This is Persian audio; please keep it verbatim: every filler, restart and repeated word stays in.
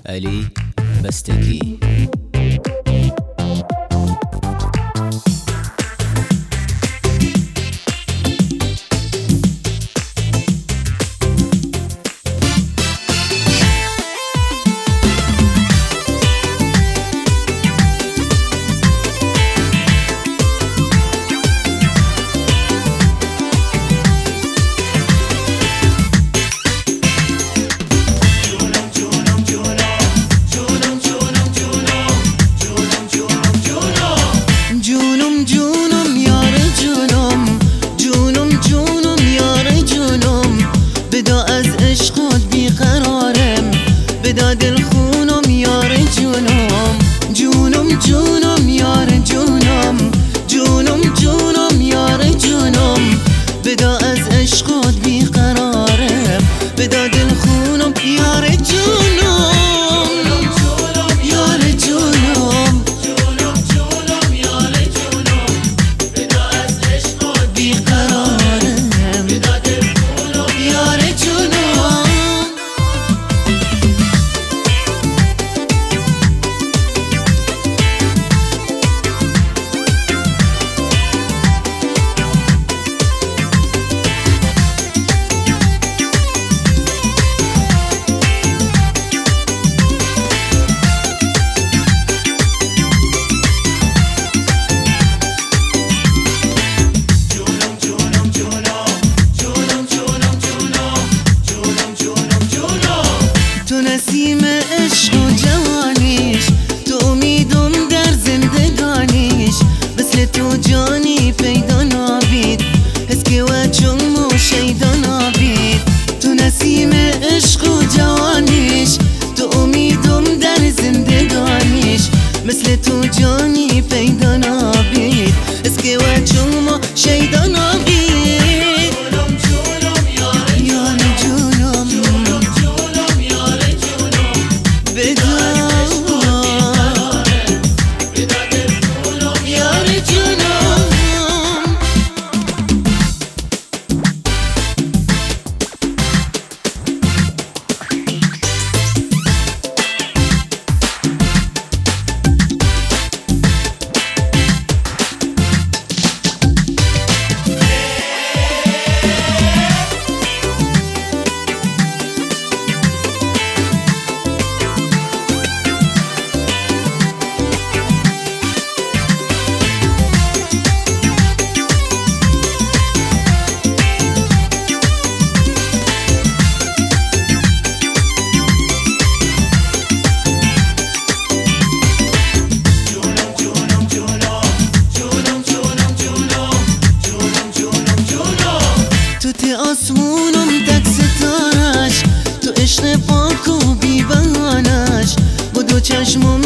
علی بستگی. بدا دل خونم یار جونم، جونم جونم یار جونم، جونم جونم یار جونم. بدا از عشقت بیقرارم، بدا دل خونم یار جونم، یار جونم، جونم جونم یار جونم. بدا از عشقت بیقرارم، بدا دل خونم یار جونم. نسیم عشق و جوانیش، تو امیدم در زندگانیش. مثل تو جانی پیدا نابید، حس که وجم و شیدا نابید. تو نسیم عشق و جوانیش، تو امیدم در زندگانیش. مثل تو جانی پیدا نابید، حس که وجم و شیدا نابید. آسمونم تک ستارش، تو عشق پاک و بی بهانش. با دو چشمم